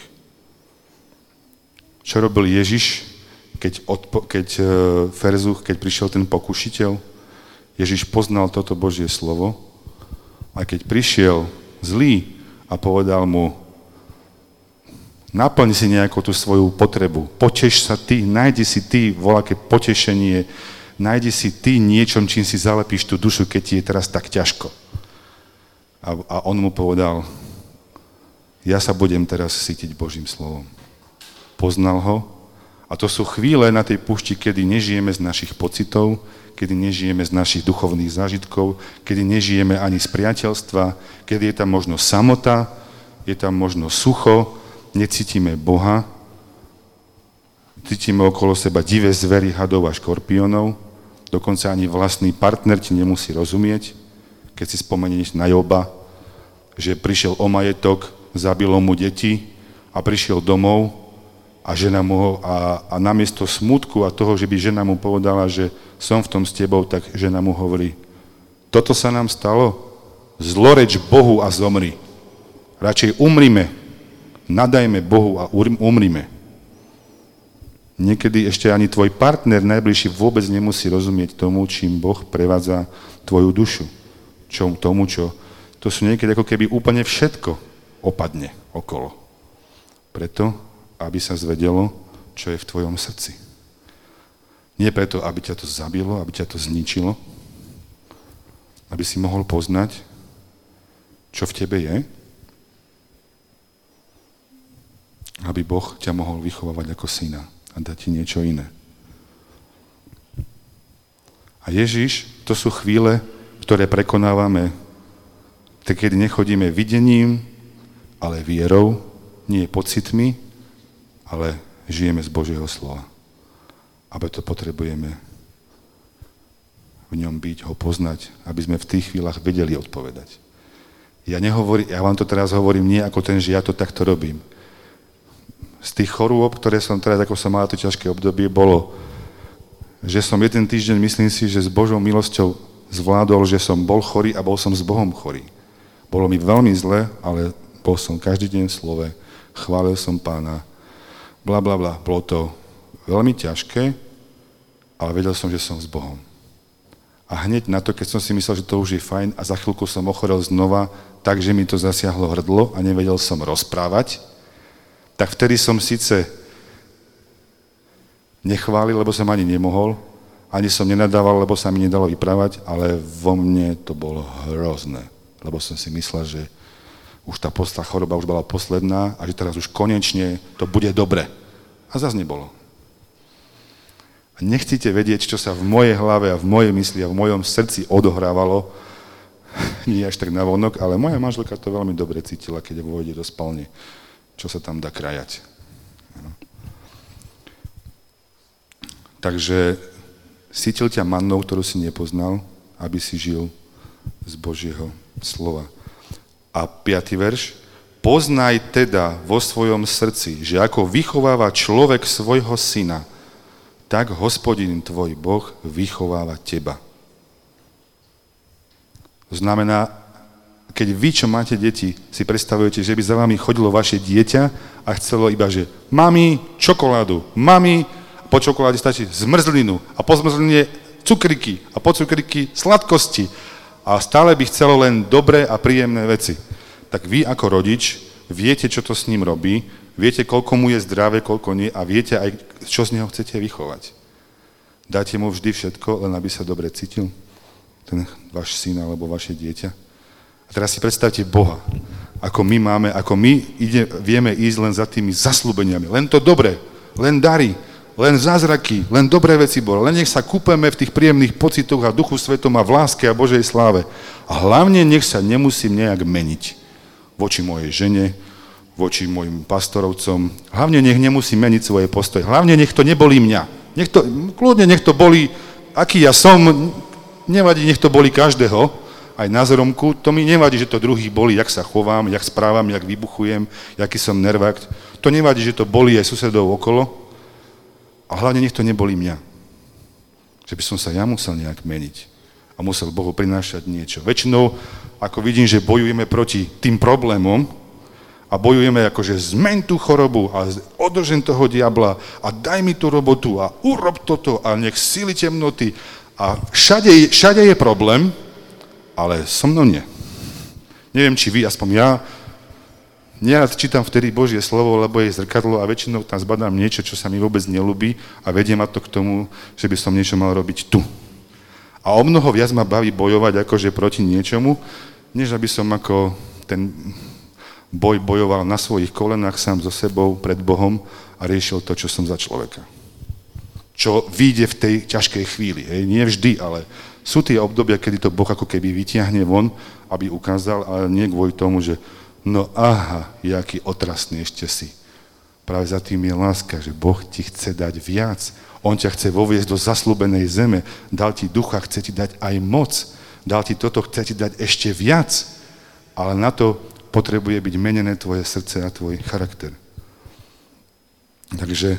Čo robil Ježiš, keď, odpo- keď e, Ferzuch, keď prišiel ten pokušiteľ? Ježiš poznal toto Božie slovo a keď prišiel zlý a povedal mu, naplň si nejakú tú svoju potrebu, poteš sa ty, nájdi si ty voľaké potešenie, nájdi si ty niečom, čím si zalepíš tú dušu, keď ti je teraz tak ťažko. A, a on mu povedal, ja sa budem teraz sytiť Božím slovom. Poznal ho a to sú chvíle na tej púšti, kedy nežijeme z našich pocitov, kedy nežijeme z našich duchovných zážitkov, kedy nežijeme ani z priateľstva, kedy je tam možno samota, je tam možno sucho, necítime Boha, cítime okolo seba divé zvery, hadov a škorpiónov, dokonca ani vlastný partner ti nemusí rozumieť, keď si spomenieš na Joba, že prišiel o majetok, zabilo mu deti a prišiel domov a žena mu ho, a, a namiesto smútku a toho, že by žena mu povedala, že som v tom s tebou, tak žena mu hovorí, toto sa nám stalo, zloreč Bohu a zomri. Radšej umrime, nadajme Bohu a umrime. Niekedy ešte ani tvoj partner najbližší vôbec nemusí rozumieť tomu, čím Boh prevádza tvoju dušu. Čo, tomu, čo... To sú niekedy ako keby úplne všetko opadne okolo. Preto, aby sa zvedelo, čo je v tvojom srdci. Nie preto, aby ťa to zabilo, aby ťa to zničilo, aby si mohol poznať, čo v tebe je, aby Boh ťa mohol vychovávať ako syna a dať ti niečo iné. A Ježiš, to sú chvíle, ktoré prekonávame, keď nechodíme videním, ale vierou, nie pocitmi, ale žijeme z Božieho slova. A preto potrebujeme v ňom byť, ho poznať, aby sme v tých chvíľach vedeli odpovedať. Ja nehovorím, ja vám to teraz hovorím nie ako ten, že ja to takto robím. Z tých chorôb, ktoré som teraz, ako som mal to ťažké obdobie, bolo, že som jeden týždeň, myslím si, že s Božou milosťou zvládol, že som bol chorý a bol som s Bohom chorý. Bolo mi veľmi zle, ale bol som každý deň v slove, chválil som Pána, bla, bla, bla. Bolo to veľmi ťažké, ale vedel som, že som s Bohom. A hneď na to, keď som si myslel, že to už je fajn a za chvíľku som ochorel znova, takže mi to zasiahlo hrdlo a nevedel som rozprávať, tak vtedy som síce nechválil, lebo som ani nemohol, ani som nenadával, lebo sa mi nedalo vyprávať, ale vo mne to bolo hrozné, lebo som si myslel, že už tá postá choroba už bola posledná a že teraz už konečne to bude dobre. A zase nebolo. A nechcete vedieť, čo sa v mojej hlave a v mojej mysli a v mojom srdci odohrávalo, nie až tak navonok, ale moja manželka to veľmi dobre cítila, keď vôjde do spálne, čo sa tam dá krajať. Takže sytil ťa mannou, ktorú si nepoznal, aby si žil z Božieho slova. A piaty verš. Poznaj teda vo svojom srdci, že ako vychováva človek svojho syna, tak Hospodin tvoj Boh vychováva teba. To znamená, keď vy, čo máte deti, si predstavujete, že by za vami chodilo vaše dieťa a chcelo iba, že mami, čokoládu, mami, po čokoláde stačí zmrzlinu a po zmrzline cukriky a po cukriky sladkosti a stále by chcelo len dobré a príjemné veci. Tak vy ako rodič viete, čo to s ním robí, viete, koľko mu je zdravé, koľko nie a viete aj, čo z neho chcete vychovať. Dáte mu vždy všetko, len aby sa dobre cítil, ten váš syn alebo vaše dieťa. A teraz si predstavte Boha, ako my máme, ako my ide, vieme ísť len za tými zasľúbeniami. Len to dobre, len dary, len zázraky, len dobré veci bolo. Len nech sa kúpeme v tých príjemných pocitoch a Duchu Svetom a v láske a Božej sláve. A hlavne nech sa nemusím nejak meniť voči mojej žene, voči mojim pastorovcom. Hlavne nech nemusí meniť svoje postoje. Hlavne nech to nebolí mňa. Nech to, kľudne nech to bolí, aký ja som, nevadí, nech to bolí každého, aj na zromku. To mi nevadí, že to druhých bolí, jak sa chovám, jak správam, jak vybuchujem, jaký som nervák. To nevadí, že to bolí aj susedov okolo. A hlavne nech to nebolí mňa. Že by som sa ja musel nejak meniť. A musel Bohu prinášať niečo. Väčšinou, ako vidím, že bojujeme proti tým problémom a bojujeme akože zmeň tú chorobu a održen toho diabla a daj mi tú robotu a urob toto a nech síly temnoty. A všade, všade je problém, ale so mnou nie. Neviem, či vy, aspoň ja, nerad čítam vtedy Božie slovo, lebo je zrkadlo a väčšinou tam zbadám niečo, čo sa mi vôbec nelúbi a vedie ma to k tomu, že by som niečo mal robiť tu. A o mnoho viac ma baví bojovať akože proti niečomu, než aby som ako ten boj bojoval na svojich kolenách sám so sebou pred Bohom a riešil to, čo som za človeka. Čo vyjde v tej ťažkej chvíli. Hej. Nie vždy, ale sú tie obdobia, kedy to Boh ako keby vytiahne von, aby ukázal, ale nie kvôli tomu, že no aha, jaký otrasný ešte si. Práve za tým je láska, že Boh ti chce dať viac. On ťa chce voviesť do zasľúbenej zeme. Dal ti ducha, chce ti dať aj moc. Dal ti toto, chce ti dať ešte viac. Ale na to potrebuje byť menené tvoje srdce a tvoj charakter. Takže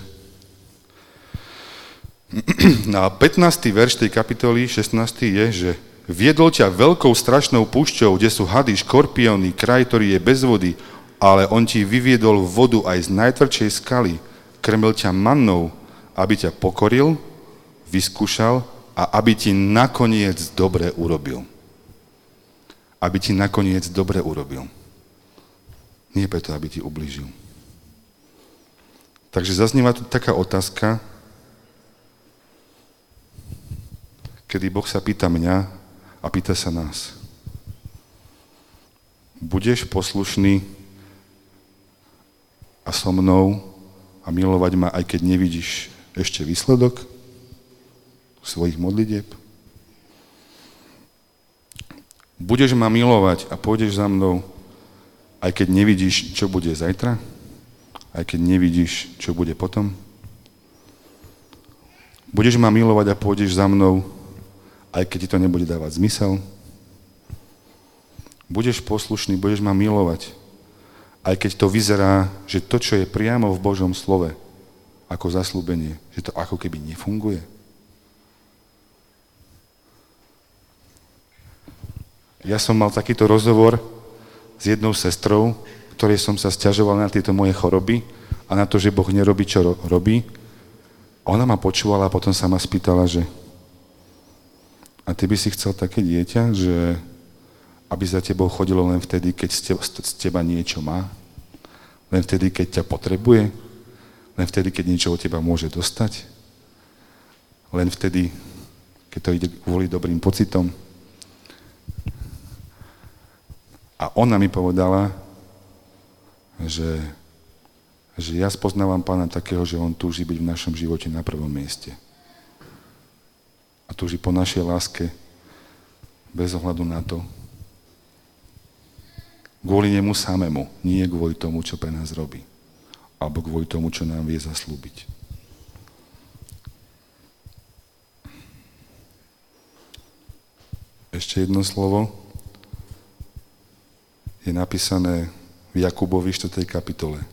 na pätnásty verš tej kapitoly, šestnásty je, že viedol ťa veľkou strašnou púšťou, kde sú hady, škorpióny, kraj, ktorý je bez vody, ale on ti vyviedol vodu aj z najtvrdšej skaly, krmil ťa mannou, aby ťa pokoril, vyskúšal a aby ti nakoniec dobre urobil. Aby ti nakoniec dobre urobil. Nie preto, aby ti ublížil. Takže zaznieva tu taká otázka, kedy Boh sa pýta mňa a pýta sa nás. Budeš poslušný a so mnou a milovať ma, aj keď nevidíš ešte výsledok svojich modlitieb? Budeš ma milovať a pôjdeš za mnou, aj keď nevidíš, čo bude zajtra? Aj keď nevidíš, čo bude potom? Budeš ma milovať a pôjdeš za mnou, aj keď ti to nebude dávať zmysel? Budeš poslušný, budeš ma milovať, aj keď to vyzerá, že to, čo je priamo v Božom slove, ako zasľúbenie, že to ako keby nefunguje. Ja som mal takýto rozhovor s jednou sestrou, ktorej som sa sťažoval na tieto moje choroby a na to, že Boh nerobí, čo ro- robí. Ona ma počúvala a potom sa ma spýtala, že a ty by si chcel také dieťa, že aby za tebou chodilo len vtedy, keď z teba niečo má? Len vtedy, keď ťa potrebuje? Len vtedy, keď niečo od teba môže dostať? Len vtedy, keď to ide kvôli dobrým pocitom? A ona mi povedala, že, že ja spoznávam Pána takého, že on túži byť v našom živote na prvom mieste. A túži po našej láske bez ohľadu na to, kvôli nemu samému, nie kvôli tomu, čo pre nás robí. Alebo kvôli tomu, čo nám vie zaslúbiť. Ešte jedno slovo je napísané v Jakubovi štvrtej kapitole.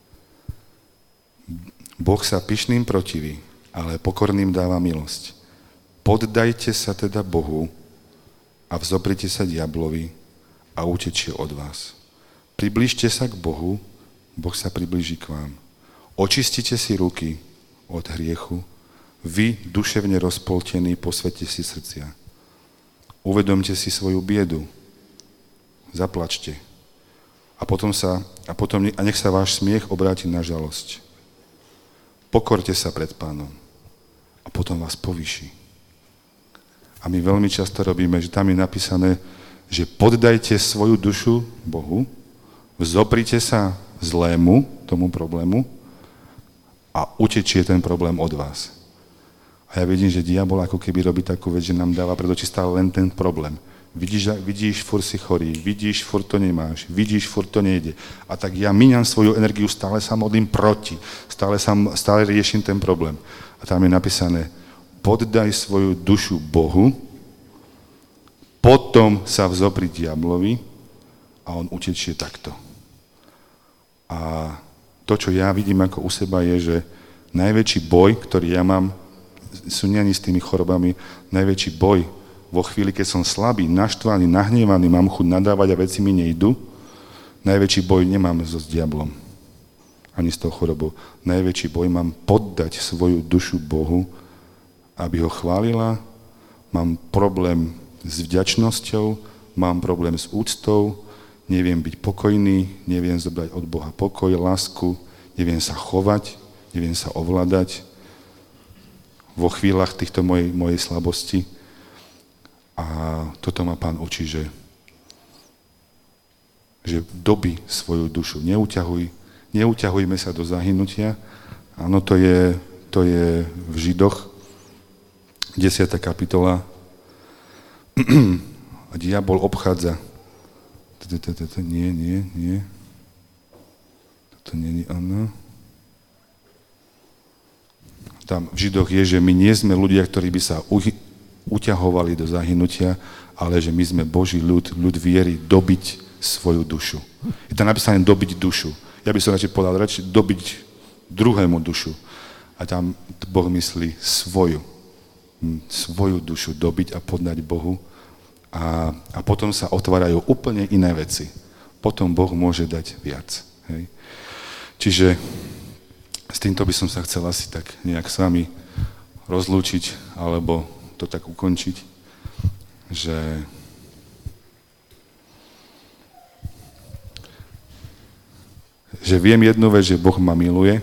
Boh sa pyšným protiví, ale pokorným dáva milosť. Poddajte sa teda Bohu a vzoprite sa diablovi a utečie od vás. Priblížte sa k Bohu, Boh sa priblíži k vám. Očistite si ruky od hriechu, vy, duševne rozpoltení, posväťte si srdcia. Uvedomte si svoju biedu, zaplačte a potom sa, a potom, a nech sa váš smiech obráti na žalosť. Pokorte sa pred Pánom a potom vás povýši. A my veľmi často robíme, že tam je napísané, že poddajte svoju dušu Bohu, vzoprite sa zlému, tomu problému a utečie ten problém od vás. A ja vidím, že diabol ako keby robí takú vec, že nám dáva pred oči stále len ten problém. Vidíš, vidíš, furt si chorý, vidíš, furt to nemáš, vidíš, furt to nejde. A tak ja míňam svoju energiu, stále sa modlím proti, stále, sa, stále riešim ten problém. A tam je napísané, poddaj svoju dušu Bohu, potom sa vzopri diablovi a on utečie takto. A to, čo ja vidím ako u seba, je, že najväčší boj, ktorý ja mám, sú nie ani s tými chorobami, najväčší boj vo chvíli, keď som slabý, naštvaný, nahnevaný, mám chuť nadávať a veci mi nejdu, najväčší boj nemám so s diablom, ani s tou chorobou. Najväčší boj mám poddať svoju dušu Bohu, aby ho chválila. Mám problém s vďačnosťou, mám problém s úctou, neviem byť pokojný, neviem zobrať od Boha pokoj, lásku, neviem sa chovať, neviem sa ovládať vo chvíľach týchto mojej, mojej slabosti. A toto ma Pán učí, že, že dobi svoju dušu, neuťahuj, neuťahujme sa do zahynutia. Áno, to je, to je v Židoch, desiata kapitola. A diabol obchádza. Nie, nie, nie. Toto nie je ono. Tam v Židoch je, že my nie sme ľudia, ktorí by sa uťahovali do zahynutia, ale že my sme Boží ľud, ľud viery, dobiť svoju dušu. Je tam napísané dobiť dušu. Ja by som radšej povedal, radšej dobiť druhému dušu. A tam Boh myslí svoju. Svoju dušu dobiť a podať Bohu. A, a potom sa otvárajú úplne iné veci. Potom Boh môže dať viac. Hej. Čiže s týmto by som sa chcel asi tak nejak s vami rozlúčiť, alebo to tak ukončiť, že že viem jednu vec, že Boh ma miluje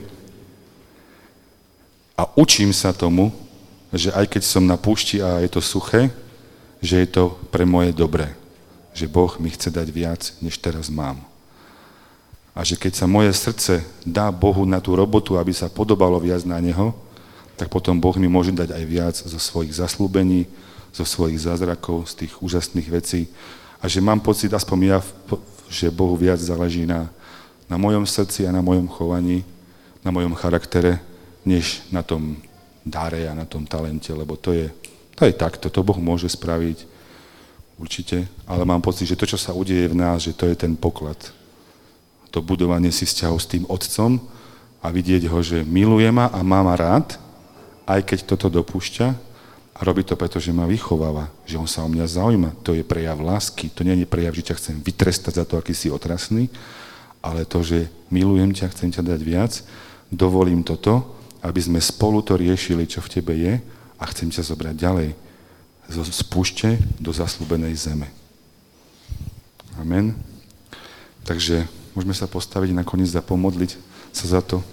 a učím sa tomu, že aj keď som na púšti a je to suché, že je to pre moje dobré, že Boh mi chce dať viac, než teraz mám. A že keď sa moje srdce dá Bohu na tú robotu, aby sa podobalo viac na Neho, tak potom Boh mi môže dať aj viac zo svojich zaslúbení, zo svojich zázrakov, z tých úžasných vecí. A že mám pocit, aspoň ja, že Bohu viac záleží na, na mojom srdci a na mojom chovaní, na mojom charaktere, než na tom dáre a na tom talente, lebo to je, to je takto, to Boh môže spraviť, určite, ale mám pocit, že to, čo sa udeje v nás, že to je ten poklad. To budovanie si vzťahov s tým Otcom a vidieť ho, že miluje ma a má ma rád, aj keď toto dopúšťa a robí to preto, že ma vychováva, že on sa o mňa zaujíma. To je prejav lásky, to nie je prejav, že ťa chcem vytrestať za to, aký si otrasný, ale to, že milujem ťa, chcem ťa dať viac, dovolím toto, aby sme spolu to riešili, čo v tebe je a chcem ťa zobrať ďalej z púšte do zasľúbenej zeme. Amen. Takže môžeme sa postaviť nakoniec a pomodliť sa za to.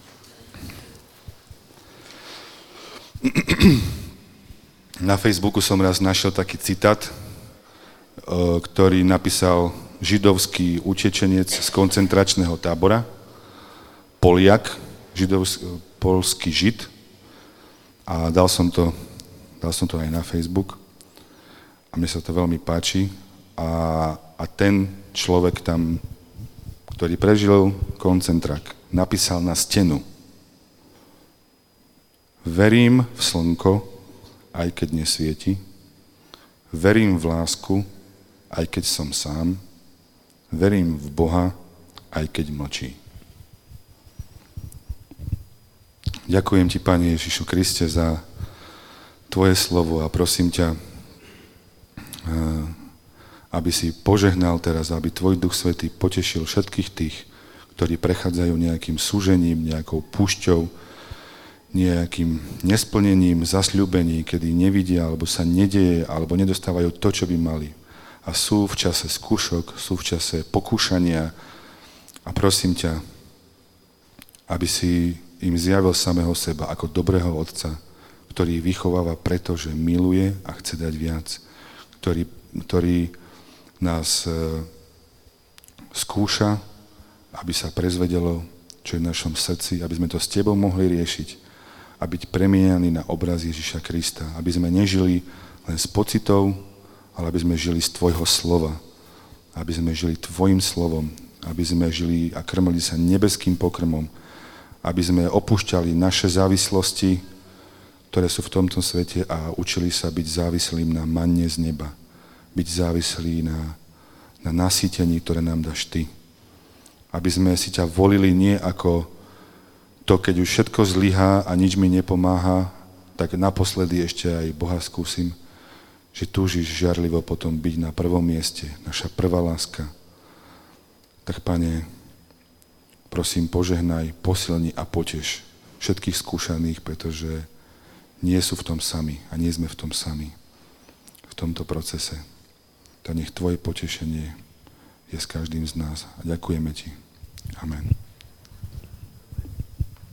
Na Facebooku som raz našiel taký citát, ktorý napísal židovský utečenec z koncentračného tábora, Poliak, židovský, polský žid, a dal som to, dal som to aj na Facebook a mne sa to veľmi páči a, a ten človek tam, ktorý prežil koncentrák, napísal na stenu: verím v slnko, aj keď nesvieti, verím v lásku, aj keď som sám, verím v Boha, aj keď mlčí. Ďakujem ti, Pane Ježišu Kriste, za tvoje slovo a prosím ťa, aby si požehnal teraz, aby tvoj Duch Svätý potešil všetkých tých, ktorí prechádzajú nejakým súžením, nejakou púšťou, nejakým nesplnením, zasľúbení, kedy nevidia, alebo sa nedeje, alebo nedostávajú to, čo by mali. A sú v čase skúšok, sú v čase pokúšania a prosím ťa, aby si im zjavil samého seba ako dobrého otca, ktorý vychováva preto, že miluje a chce dať viac, ktorý, ktorý nás e, skúša, aby sa prezvedelo, čo je v našom srdci, aby sme to s tebou mohli riešiť a byť premieňaní na obraz Ježiša Krista, aby sme nežili len z pocitov, ale aby sme žili z tvojho slova, aby sme žili tvojim slovom, aby sme žili a krmili sa nebeským pokrmom, aby sme opúšťali naše závislosti, ktoré sú v tomto svete a učili sa byť závislým na manne z neba, byť závislí na, na nasýtení, ktoré nám dáš ty. Aby sme si ťa volili nie ako to, keď už všetko zlyhá a nič mi nepomáha, tak naposledy ešte aj Boha skúsim, že túžiš žiarlivo potom byť na prvom mieste, naša prvá láska. Tak, Pane, prosím, požehnaj, posilni a poteš všetkých skúšaných, pretože nie sú v tom sami a nie sme v tom sami, v tomto procese. Tak nech tvoje potešenie je s každým z nás. A ďakujeme ti. Amen.